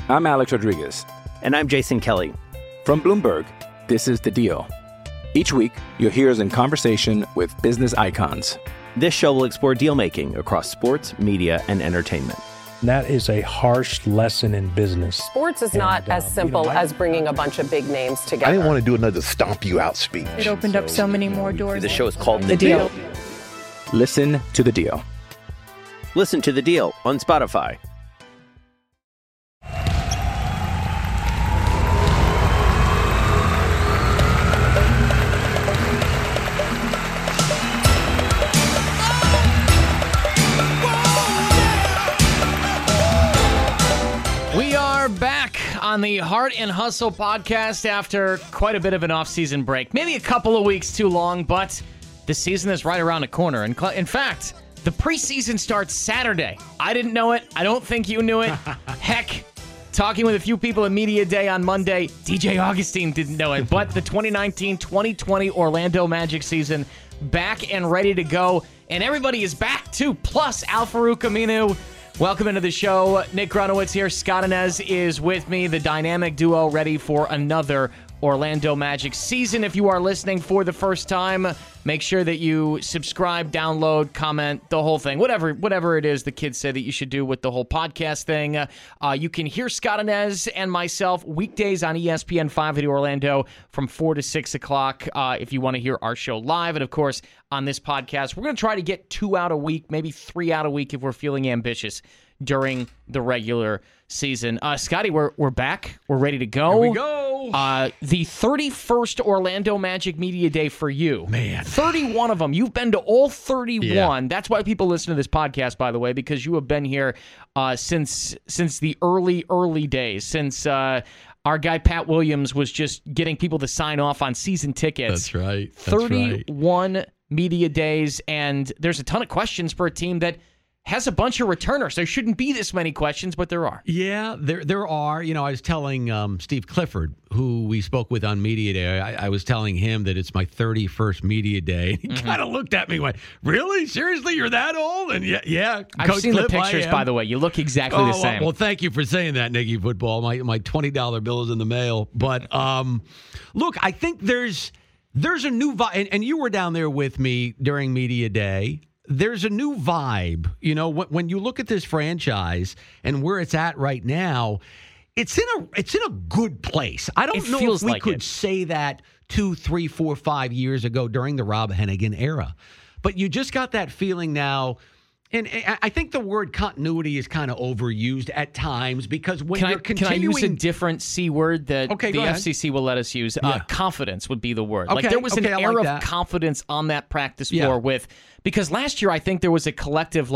I'm Alex Rodriguez. And I'm Jason Kelly. From Bloomberg, this is The Deal. Each week, you'll hear us in conversation with business icons. This show will explore deal-making across sports, media, and entertainment. That is a harsh lesson in business. Sports is not as simple as bringing a bunch of big names together. I didn't want to do another stomp you out speech. It opened up so many more doors. The show is called The Deal. Listen to The Deal. Listen to The Deal on Spotify. We are back on the Heart and Hustle podcast after quite a bit of an off-season break. Maybe a couple of weeks too long, but the season is right around the corner. And in fact, the preseason starts Saturday. I didn't know it. I don't think you knew it. Heck, talking with a few people at Media Day on Monday, DJ Augustine didn't know it. But the 2019-2020 Orlando Magic season back and ready to go. And everybody is back, too, plus Al-Farouq Aminu. Welcome into the show. Nick Grunowitz here. Scott Inez is with me, the dynamic duo ready for another Orlando Magic season. If you are listening for the first time, make sure that you subscribe, download, comment, the whole thing. Whatever it is the kids say that you should do with the whole podcast thing. You can hear Scott Inez and myself weekdays on ESPN 5 at Orlando from 4 to 6 o'clock if you want to hear our show live. And, of course, on this podcast, we're going to try to get 2 out a week, maybe 3 out a week if we're feeling ambitious during the regular season. Scotty, we're back. We're ready to go. Here we go. The 31st Orlando Magic Media Day for you. Man. 31 of them. You've been to all 31. Yeah. That's why people listen to this podcast, by the way, because you have been here since the early days, since our guy Pat Williams was just getting people to sign off on season tickets. That's right. 31 media days, and there's a ton of questions for a team that has a bunch of returners. There shouldn't be this many questions, but there are. Yeah, there are. You know, I was telling Steve Clifford, who we spoke with on Media Day, I was telling him that it's my 31st Media Day. He kind of looked at me and went, really? Seriously? You're that old? And yeah. I've Coach seen Cliff, the pictures, by the way. You look exactly the same. Well, thank you for saying that, Nicky Football. My $20 bill is in the mail. But look, I think there's a new vibe. And you were down there with me during Media Day. There's a new vibe. You know, when you look at this franchise and where it's at right now, it's in a good place. I don't know if we could say that 2, 3, 4, 5 years ago during the Rob Hennigan era. But you just got that feeling now. And I think the word continuity is kind of overused at times because when you're continuing... Can I use a different C word that the FCC will let us use? Yeah. Confidence would be the word. Okay, there was an air like of that. confidence on that practice floor because last year I think there was a collective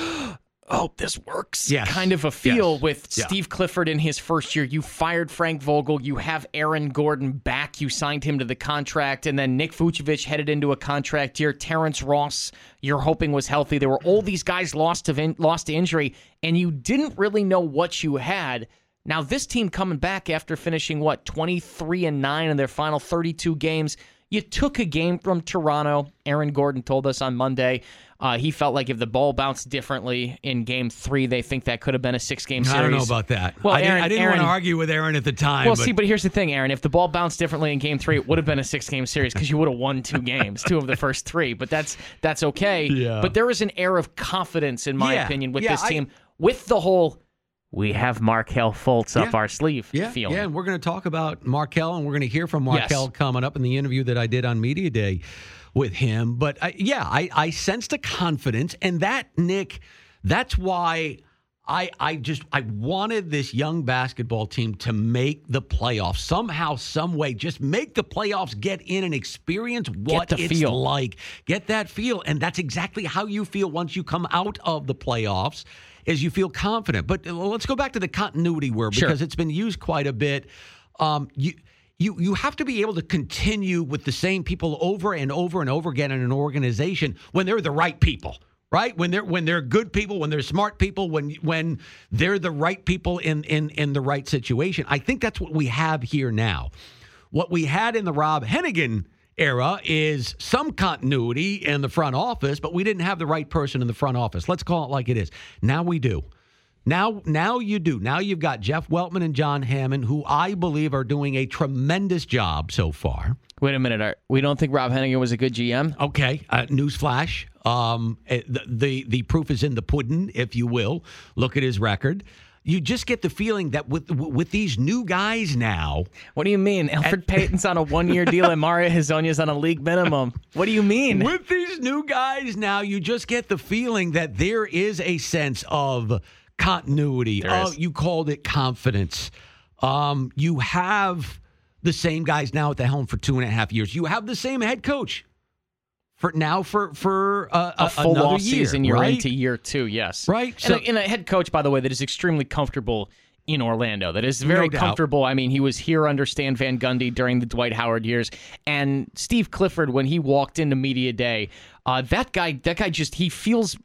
oh, this works kind of a feel with Steve Clifford in his first year. You fired Frank Vogel. You have Aaron Gordon back. You signed him to the contract. And then Nick Vucevic headed into a contract year. Terrence Ross, you're hoping was healthy. There were all these guys lost to injury, and you didn't really know what you had. Now, this team coming back after finishing, 23-9 in their final 32 games. You took a game from Toronto. Aaron Gordon told us on Monday he felt like if the ball bounced differently in Game 3, they think that could have been a 6-game series. I don't know about that. Well, I didn't want to argue with Aaron at the time. Well, but here's the thing, Aaron. If the ball bounced differently in Game 3, it would have been a 6-game series because you would have won 2 games, 2 of the first 3. But that's okay. Yeah. But there is an air of confidence, in my opinion, with this team, with the whole we have Markelle Fultz up our sleeve feeling. Yeah, and we're going to talk about Markelle, and we're going to hear from Markelle coming up in the interview that I did on Media Day with him. But, I sensed a confidence, and that, Nick, that's why I wanted this young basketball team to make the playoffs. Somehow, some way, just make the playoffs, get in and experience what it's like. Get that feel, and that's exactly how you feel once you come out of the playoffs. Is you feel confident. But let's go back to the continuity word because it's been used quite a bit. You have to be able to continue with the same people over and over and over again in an organization when they're the right people, right? When they're good people, when they're smart people, when they're the right people in the right situation. I think that's what we have here now. What we had in the Rob Hennigan era is some continuity in the front office, but we didn't have the right person in the front office. Let's call it like it is. Now we do. Now you do. Now you've got Jeff Weltman and John Hammond, who I believe are doing a tremendous job so far. Wait a minute, Art. We don't think Rob Hennigan was a good GM? Okay, newsflash. The proof is in the pudding, if you will. Look at his record. You just get the feeling that with these new guys now. What do you mean? Alfred Payton's on a one-year deal and Mario Hezonja's on a league minimum. What do you mean? With these new guys now, you just get the feeling that there is a sense of continuity. You called it confidence. You have the same guys now at the helm for 2.5 years. You have the same head coach for a full off year, season. You're right? into year 2, yes, right. And a head coach, by the way, that is extremely comfortable in Orlando. That is very comfortable. I mean, he was here under Stan Van Gundy during the Dwight Howard years, and Steve Clifford, when he walked into media day, that guy just, he feels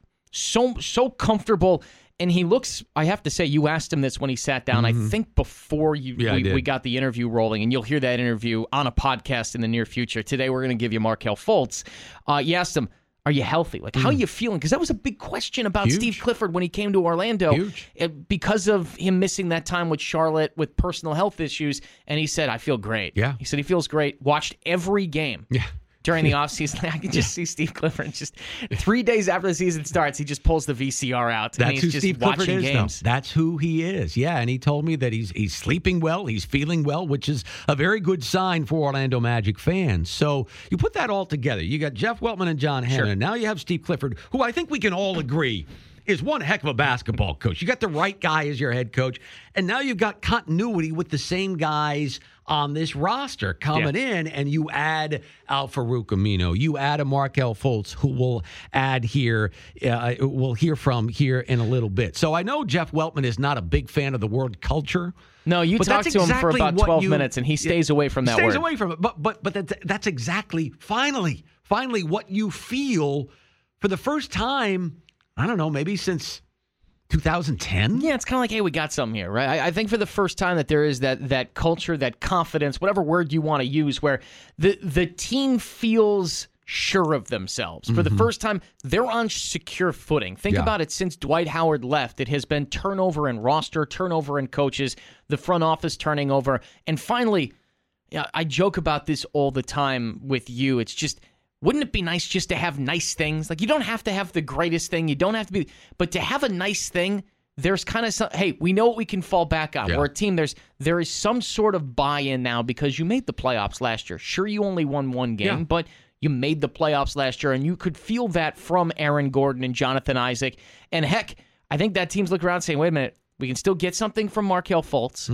so comfortable. And he looks, I have to say, you asked him this when he sat down, I think before we got the interview rolling, and you'll hear that interview on a podcast in the near future. Today, we're going to give you Markelle Fultz. You asked him, are you healthy? Like, how are you feeling? Because that was a big question about Steve Clifford when he came to Orlando because of him missing that time with Charlotte with personal health issues. And he said, I feel great. Yeah. He said he feels great. Watched every game. Yeah. During the offseason, I can just see Steve Clifford just 3 days after the season starts, he just pulls the VCR out. That's and he's who just Steve watching Clifford is, games. though. That's who he is. Yeah, and he told me that he's sleeping well, he's feeling well, which is a very good sign for Orlando Magic fans. So you put that all together. You got Jeff Weltman and John Hammond. And now you have Steve Clifford, who I think we can all agree is one heck of a basketball coach. You got the right guy as your head coach, and now you've got continuity with the same guys on this roster coming in, and you add Al-Farouq Aminu, you add a Markelle Fultz, who will add here, we'll hear from here in a little bit. So I know Jeff Weltman is not a big fan of the word culture. No, you talked to him for about 12 minutes, and he stays away from that word. Stays away from it, but that's exactly, finally what you feel for the first time, I don't know, maybe since 2010? Yeah, it's kind of like, hey, we got something here, right? I think for the first time that there is that culture, that confidence, whatever word you want to use, where the team feels sure of themselves. For the first time, they're on secure footing. Think about it. Since Dwight Howard left, it has been turnover in roster, turnover in coaches, the front office turning over. And finally, I joke about this all the time with you. It's just, wouldn't it be nice just to have nice things? Like, you don't have to have the greatest thing. You don't have to be, but to have a nice thing, there's kind of some, hey, we know what we can fall back on. We're a team. There is some sort of buy-in now because you made the playoffs last year. Sure, you only won one game, but you made the playoffs last year, and you could feel that from Aaron Gordon and Jonathan Isaac. And heck, I think that team's looking around saying, wait a minute, we can still get something from Markelle Fultz.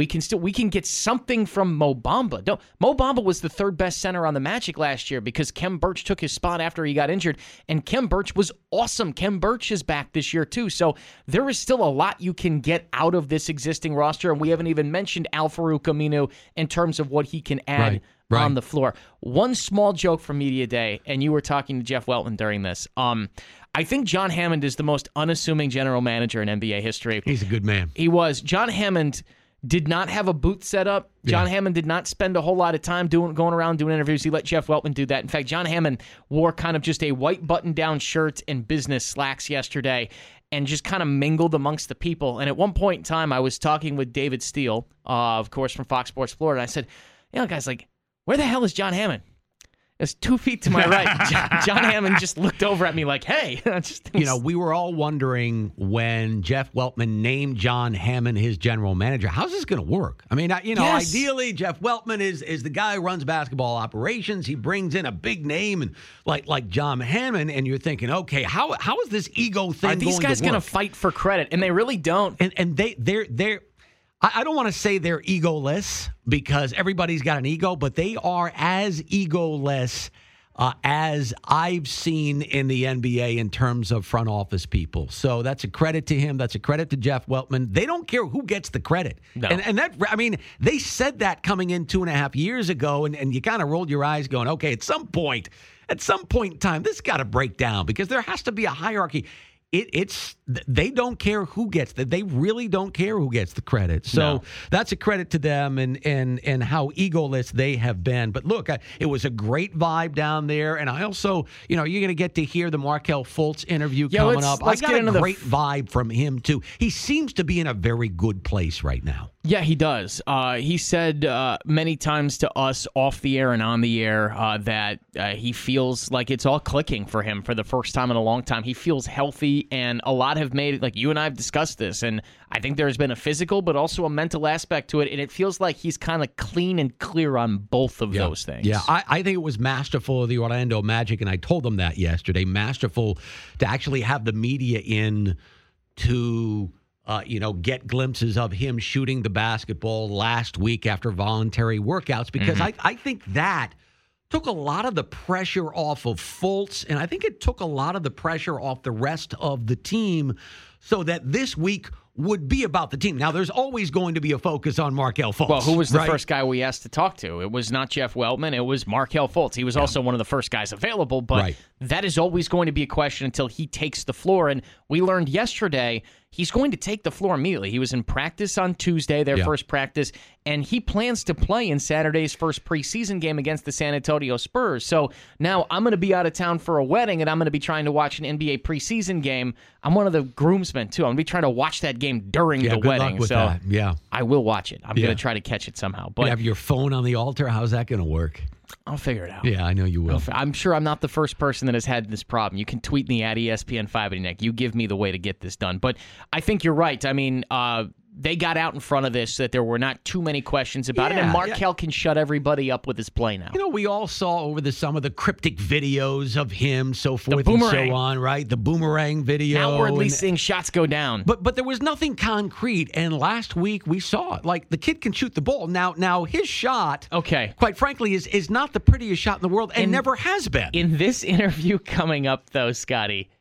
We can get something from Mo Bamba. Mo Bamba was the third best center on the Magic last year because Khem Birch took his spot after he got injured, and Khem Birch was awesome. Khem Birch is back this year too, so there is still a lot you can get out of this existing roster, and we haven't even mentioned Al-Farouq Aminu in terms of what he can add on the floor. One small joke from Media Day, and you were talking to Jeff Weltman during this. I think John Hammond is the most unassuming general manager in NBA history. He's a good man. He was. John Hammond did not have a booth set up. John Hammond did not spend a whole lot of time going around doing interviews. He let Jeff Weltman do that. In fact, John Hammond wore kind of just a white button-down shirt and business slacks yesterday and just kind of mingled amongst the people. And at one point in time, I was talking with David Steele, of course, from Fox Sports Florida. And I said, guys, like, where the hell is John Hammond? It's 2 feet to my right. John Hammond just looked over at me like, hey. We were all wondering when Jeff Weltman named John Hammond his general manager, how's this going to work? I mean, ideally, Jeff Weltman is the guy who runs basketball operations. He brings in a big name and like John Hammond, and you're thinking, okay, how is this ego thing going to work? Are these guys going to fight for credit? And they really don't. And they're I don't want to say they're egoless because everybody's got an ego, but they are as egoless as I've seen in the NBA in terms of front office people. So that's a credit to him. That's a credit to Jeff Weltman. They don't care who gets the credit. No. And that, I mean, they said that coming in 2.5 years ago, and you kind of rolled your eyes going, okay, at some point in time, this got to break down because there has to be a hierarchy. they don't care who gets that. They really don't care who gets the credit. So that's a credit to them and how egoless they have been. But look, it was a great vibe down there. And I also, you're going to get to hear the Markelle Fultz interview coming up. I got a great vibe from him, too. He seems to be in a very good place right now. Yeah, he does. He said many times to us off the air and on the air that he feels like it's all clicking for him for the first time in a long time. He feels healthy, and a lot have made it, like you and I have discussed this, and I think there's been a physical but also a mental aspect to it, and it feels like he's kind of clean and clear on both of those things. Yeah, I think it was masterful of the Orlando Magic, and I told them that yesterday, masterful to actually have the media in to get glimpses of him shooting the basketball last week after voluntary workouts, because I think that took a lot of the pressure off of Fultz, and I think it took a lot of the pressure off the rest of the team so that this week would be about the team. Now, there's always going to be a focus on Markelle Fultz. Well, who was the first guy we asked to talk to? It was not Jeff Weltman. It was Markelle Fultz. He was also one of the first guys available, but that is always going to be a question until he takes the floor. And we learned yesterday he's going to take the floor immediately. He was in practice on Tuesday, their first practice, and he plans to play in Saturday's first preseason game against the San Antonio Spurs. So now I'm going to be out of town for a wedding, and I'm going to be trying to watch an NBA preseason game. I'm one of the groomsmen, too. I'm going to be trying to watch that game during the wedding. Luck with that. Yeah, I will watch it. I'm going to try to catch it somehow. But you have your phone on the altar? How's that going to work? I'll figure it out. Yeah, I know you will. I'm sure I'm not the first person that has had this problem. You can tweet me at ESPN5, Nick. You give me the way to get this done. But I think you're right. I mean, they got out in front of this so that there were not too many questions about it, and Markelle can shut everybody up with his play now. We all saw over the summer the cryptic videos of him, so forth and so on, right? The boomerang video. Outwardly seeing shots go down. But there was nothing concrete, and last week we saw it. Like, the kid can shoot the ball. Now his shot, quite frankly, is not the prettiest shot in the world and never has been. In this interview coming up, though, Scotty,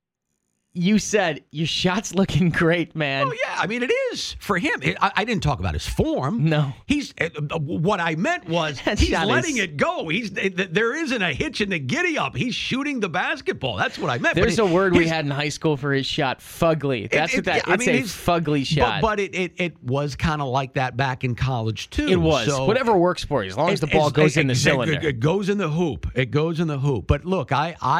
you said, your shot's looking great, man. Oh, yeah. I mean, it is for him. I didn't talk about his form. No. What I meant was he's letting it go. There isn't a hitch in the giddy-up. He's shooting the basketball. That's what I meant. There's a word we had in high school for his shot, fugly. It's a fugly shot. But it was kind of like that back in college, too. It was. So whatever works for you, as long as the ball goes in the cylinder. It goes in the hoop. It goes in the hoop. But look,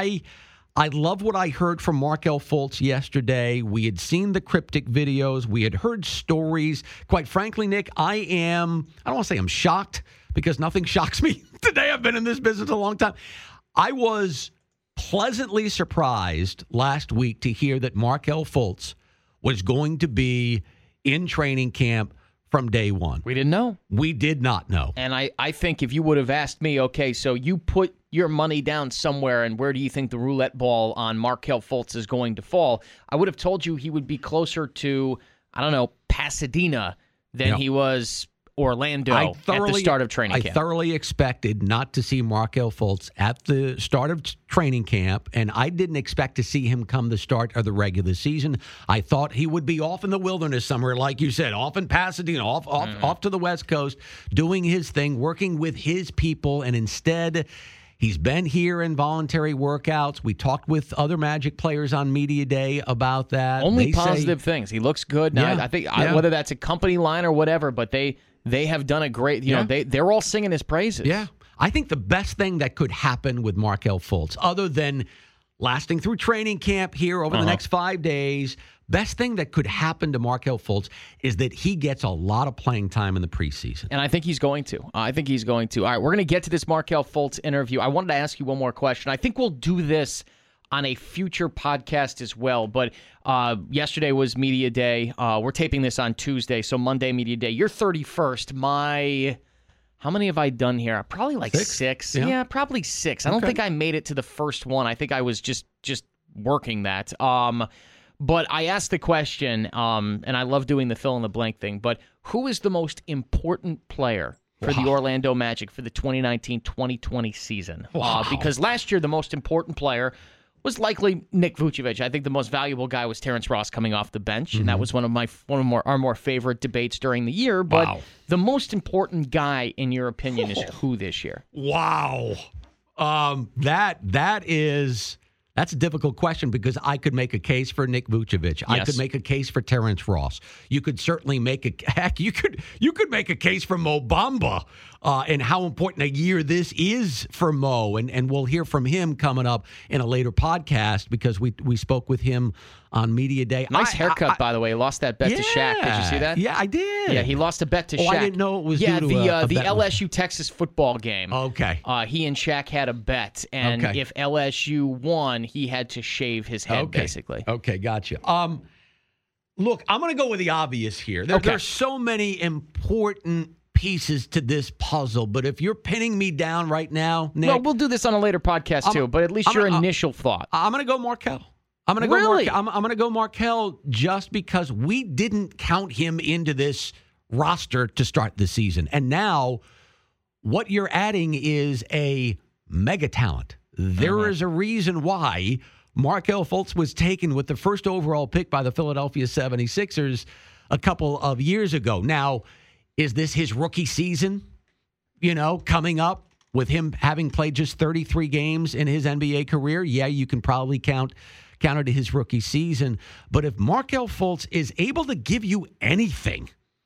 I love what I heard from Markelle Fultz yesterday. We had seen the cryptic videos. We had heard stories. Quite frankly, Nick, I don't want to say I'm shocked because nothing shocks me today. I've been in this business a long time. I was pleasantly surprised last week to hear that Markelle Fultz was going to be in training camp from day one. We didn't know. We did not know. And I think if you would have asked me, okay, so you put your money down somewhere, and where do you think the roulette ball on Markelle Fultz is going to fall? I would have told you he would be closer to, Pasadena than he was Orlando at the start of training camp. I thoroughly expected not to see Markelle Fultz at the start of training camp, and I didn't expect to see him come the start of the regular season. I thought he would be off in the wilderness somewhere, like you said, off in Pasadena, off to the West Coast, doing his thing, working with his people, and instead he's been here in voluntary workouts. We talked with other Magic players on Media Day about that. Only positive things. He looks good. Now, I think whether that's a company line or whatever, but they have done a great, they're all singing his praises. Yeah. I think the best thing that could happen with Markelle Fultz, other than lasting through training camp here over the next 5 days, best thing that could happen to Markelle Fultz is that he gets a lot of playing time in the preseason. And I think he's going to. All right, we're going to get to this Markelle Fultz interview. I wanted to ask you one more question. I think we'll do this on a future podcast as well, but yesterday was Media Day. We're taping this on Tuesday, so Monday, Media Day. You're 31st. How many have I done here? Probably like six. Yeah, probably six. I don't think I made it to the first one. I think I was just working that. But I asked the question, and I love doing the fill-in-the-blank thing, but who is the most important player for the Orlando Magic for the 2019-2020 season? Because last year, the most important player was likely Nick Vucevic. I think the most valuable guy was Terrence Ross coming off the bench, and that was one of our more favorite debates during the year. But the most important guy, in your opinion, is who this year? Wow. That's That's a difficult question because I could make a case for Nick Vucevic. I could make a case for Terrence Ross. You could certainly make you could make a case for Mo Bamba and how important a year this is for Mo. And we'll hear from him coming up in a later podcast because we spoke with him on Media Day. Nice haircut, by the way. He lost that bet to Shaq. Did you see that? Yeah, I did. Yeah, he lost a bet to Shaq. I didn't know it was due to the LSU-Texas football game. Okay. He and Shaq had a bet, and if LSU won, he had to shave his head, basically. Okay, gotcha. Look, I'm going to go with the obvious here. There's so many important pieces to this puzzle, but if you're pinning me down right now, Nick... Well, we'll do this on a later podcast, too, but at least your initial thought. I'm going to go Markelle. I'm going to go Markelle just because we didn't count him into this roster to start the season. And now what you're adding is a mega talent. There is a reason why Markelle Fultz was taken with the first overall pick by the Philadelphia 76ers a couple of years ago. Now, is this his rookie season, coming up with him having played just 33 games in his NBA career? Yeah, you can probably count it his rookie season. But if Markelle Fultz is able to give you anything,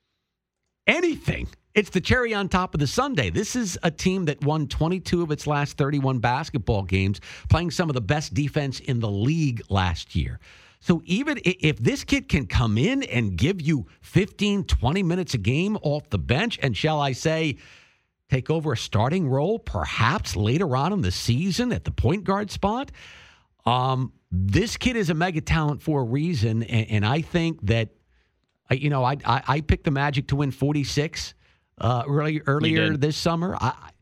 it's the cherry on top of the sundae. This is a team that won 22 of its last 31 basketball games, playing some of the best defense in the league last year. So even if this kid can come in and give you 15, 20 minutes a game off the bench, and shall I say, take over a starting role perhaps later on in the season at the point guard spot, this kid is a mega talent for a reason. And I think that, I picked the Magic to win 46 earlier this summer.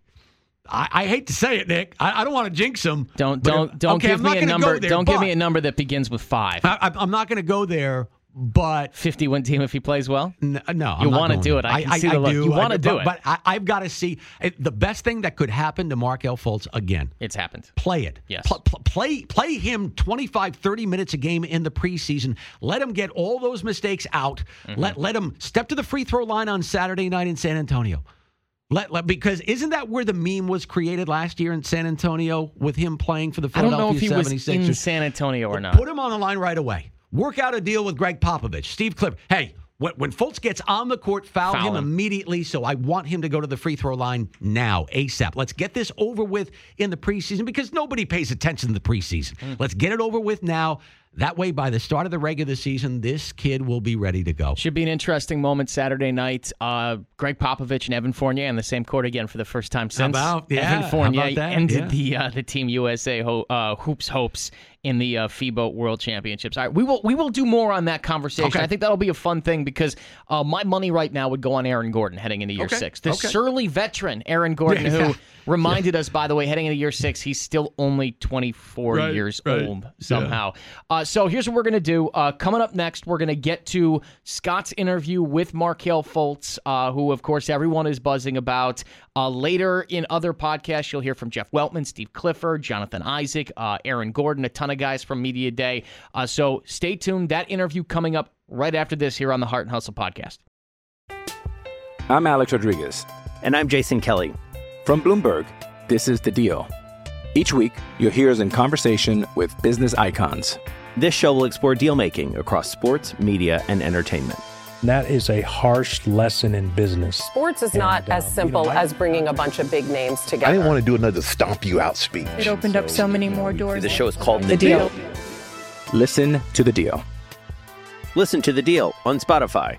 I hate to say it, Nick. I don't want to jinx them. Don't give me a number. Don't give me a number that begins with 5. I'm not going to go there. But 50-win team if he plays well? No, you want to do it. I can see the look. You want to do it. But I've got to see the best thing that could happen to Markelle Fultz again. It's happened. Play it. Yes. Play him 25, 30 minutes a game in the preseason. Let him get all those mistakes out. Let him step to the free throw line on Saturday night in San Antonio. Because isn't that where the meme was created last year in San Antonio with him playing for the Philadelphia 76ers? I don't know if he was in San Antonio or not. Put him on the line right away. Work out a deal with Greg Popovich, Steve Clifford. Hey, when Fultz gets on the court, foul him immediately. So I want him to go to the free throw line now, ASAP. Let's get this over with in the preseason because nobody pays attention to the preseason. Let's get it over with now. That way, by the start of the regular season, this kid will be ready to go. Should be an interesting moment Saturday night. Greg Popovich and Evan Fournier on the same court again for the first time since Evan Fournier ended the Team USA hopes in the FIBA World Championships. All right, we will do more on that conversation. Okay. I think that'll be a fun thing because my money right now would go on Aaron Gordon heading into year 6. The surly veteran Aaron Gordon, who reminded us, by the way, heading into year 6, he's still only 24 years old somehow. So here's what we're going to do. Coming up next, we're going to get to Scott's interview with Markelle Fultz, who, of course, everyone is buzzing about. Later in other podcasts, you'll hear from Jeff Weltman, Steve Clifford, Jonathan Isaac, Aaron Gordon, a ton of guys from Media Day. So stay tuned. That interview coming up right after this here on the Heart and Hustle podcast. I'm Alex Rodriguez. And I'm Jason Kelly. From Bloomberg, this is The Deal. Each week, you'll hear us in conversation with business icons. This show will explore deal-making across sports, media, and entertainment. That is a harsh lesson in business. Sports is not as simple as bringing a bunch of big names together. I didn't want to do another stomp you out speech. It opened up so many more doors. The show is called The Deal. Listen to The Deal. Listen to The Deal on Spotify.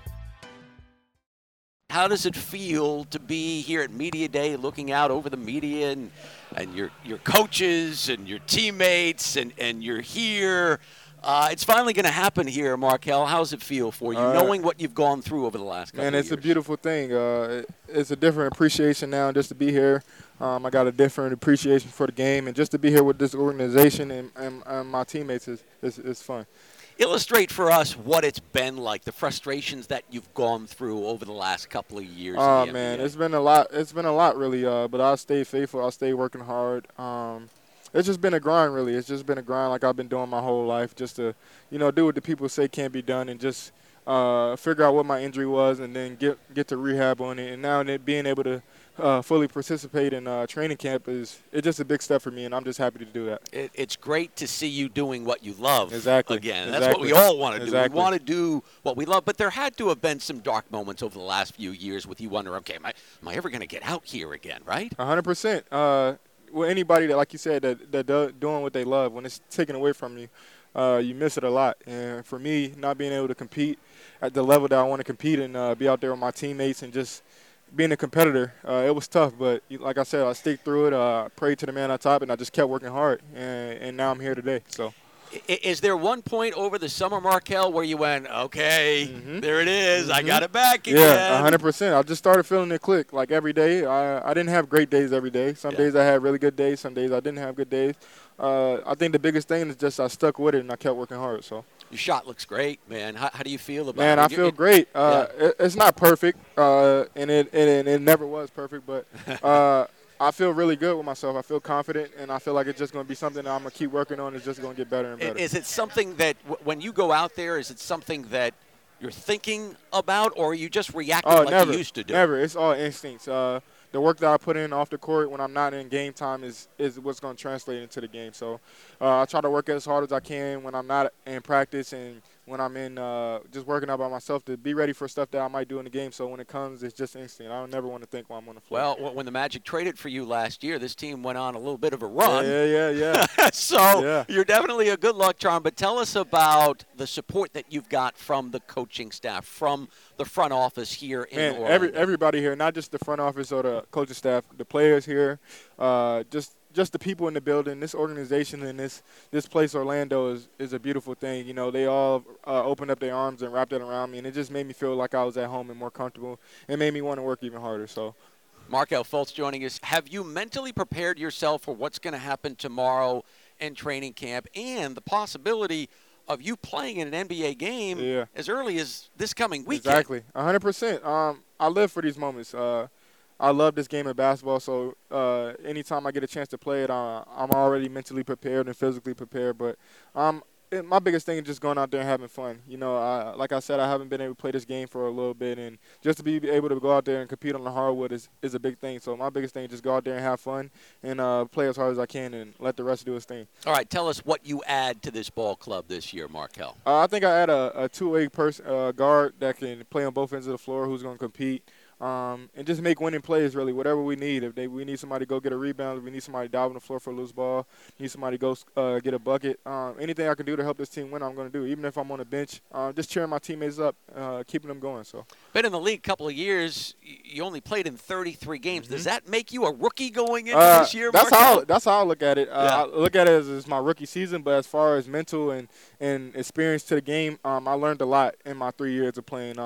How does it feel to be here at Media Day looking out over the media and your coaches and your teammates and you're here? It's finally going to happen here, Markelle. How does it feel for you, knowing what you've gone through over the last couple of years? It's a beautiful thing. It's a different appreciation now just to be here. I got a different appreciation for the game, and just to be here with this organization and my teammates is fun. Illustrate for us what it's been like, the frustrations that you've gone through over the last couple of years. Oh, man, it's been a lot. It's been a lot, really, but I'll stay faithful. I'll stay working hard. It's just been a grind, really. It's just been a grind like I've been doing my whole life, just to, do what the people say can't be done and just figure out what my injury was and then get to rehab on it. And now being able to fully participate in training camp it's just a big step for me, and I'm just happy to do that. It's great to see you doing what you love. Exactly. Again, exactly. That's what we all want to do. Exactly. We want to do what we love, but there had to have been some dark moments over the last few years with you wondering, okay, am I ever going to get out here again, right? 100%. Well, anybody that, like you said, that doing what they love, when it's taken away from you, you miss it a lot. And for me, not being able to compete at the level that I want to compete and be out there with my teammates and just being a competitor, it was tough. But like I said, I stick through it, prayed to the man on top, and I just kept working hard. And now I'm here today. So. Is there one point over the summer, Markelle, where you went, okay, there it is, I got it back again? Yeah, 100%. I just started feeling it click, like every day. I didn't have great days every day. Some days I had really good days. Some days I didn't have good days. I think the biggest thing is just I stuck with it and I kept working hard. So your shot looks great, man. How do you feel about it? Man, I feel great. It's not perfect, and it never was perfect, but I feel really good with myself. I feel confident, and I feel like it's just going to be something that I'm going to keep working on. It's just going to get better and better. Is it something that when you go out there, is it something that you're thinking about, or are you just reacting like you used to do? Never. It's all instincts. The work that I put in off the court when I'm not in game time is what's going to translate into the game. So I try to work as hard as I can when I'm not in practice and when I'm in just working out by myself to be ready for stuff that I might do in the game. So when it comes, it's just instinct. I don't never want to think while I'm on the floor. Well, when the Magic traded for you last year, this team went on a little bit of a run. Yeah. So you're definitely a good luck charm. But tell us about the support that you've got from the coaching staff, from the front office here in Orlando. Everybody here, not just the front office or the coaching staff, the players here, just the people in the building. This organization and this place, Orlando, is a beautiful thing. You know, they all opened up their arms and wrapped it around me, and it just made me feel like I was at home and more comfortable. It made me want to work even harder. So, Markelle Fultz joining us. Have you mentally prepared yourself for what's going to happen tomorrow in training camp and the possibility of you playing in an NBA game as early as this coming weekend? Exactly, 100%. I live for these moments. I love this game of basketball, so anytime I get a chance to play it, I'm already mentally prepared and physically prepared. But my biggest thing is just going out there and having fun. You know, like I said, I haven't been able to play this game for a little bit, and just to be able to go out there and compete on the hardwood is a big thing. So my biggest thing is just go out there and have fun and play as hard as I can and let the rest do its thing. All right, tell us what you add to this ball club this year, Markelle. I think I add a two-way guard that can play on both ends of the floor, who's going to compete. And just make winning plays, really, whatever we need. If we need somebody to go get a rebound, if we need somebody to dive on the floor for a loose ball, need somebody to go get a bucket, anything I can do to help this team win, I'm going to do. Even if I'm on the bench, just cheering my teammates up, keeping them going. So, been in the league a couple of years. You only played in 33 games. Does that make you a rookie going into this year, Markelle? That's how I look at it. I look at it as my rookie season, but as far as mental and experience to the game, I learned a lot in my 3 years of playing.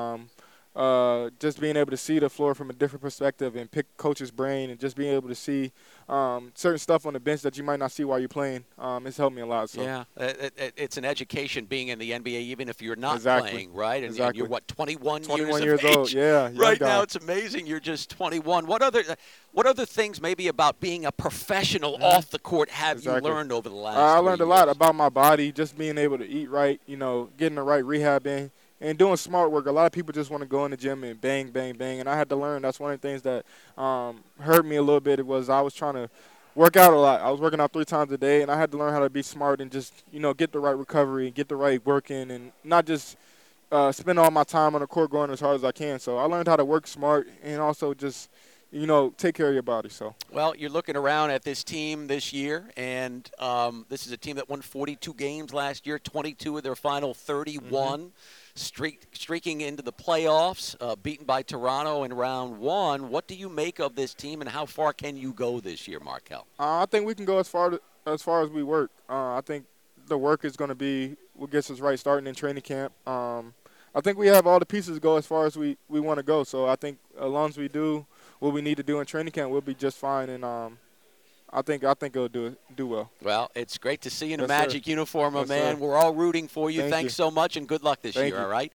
Just being able to see the floor from a different perspective and pick coach's brain and just being able to see certain stuff on the bench that you might not see while you're playing, it's helped me a lot. So. Yeah, it's an education being in the NBA, even if you're not playing, right? And exactly. You're, what, 21 years old? Yeah. Right now, it's amazing. You're just 21. What other things maybe about being a professional off the court have you learned over the last 3 years? I learned a lot about my body, just being able to eat right, getting the right rehab in. And doing smart work. A lot of people just want to go in the gym and bang, bang, bang. And I had to learn. That's one of the things that hurt me a little bit. Was I was trying to work out a lot. I was working out 3 times a day, and I had to learn how to be smart and just, get the right recovery, get the right work in, and not just spend all my time on the court going as hard as I can. So I learned how to work smart and also just, take care of your body. So. Well, you're looking around at this team this year, and this is a team that won 42 games last year, 22 of their final 31. Streaking into the playoffs, beaten by Toronto in round 1. What do you make of this team, and how far can you go this year, Markelle? I think we can go as far as we work. I think the work is going to be what gets us right starting in training camp. I think we have all the pieces to go as far as we want to go. So I think as long as we do what we need to do in training camp, we'll be just fine. And I think it'll do well. Well, it's great to see you in a Magic uniform, man. We're all rooting for you. Thanks so much, and good luck this year, all right?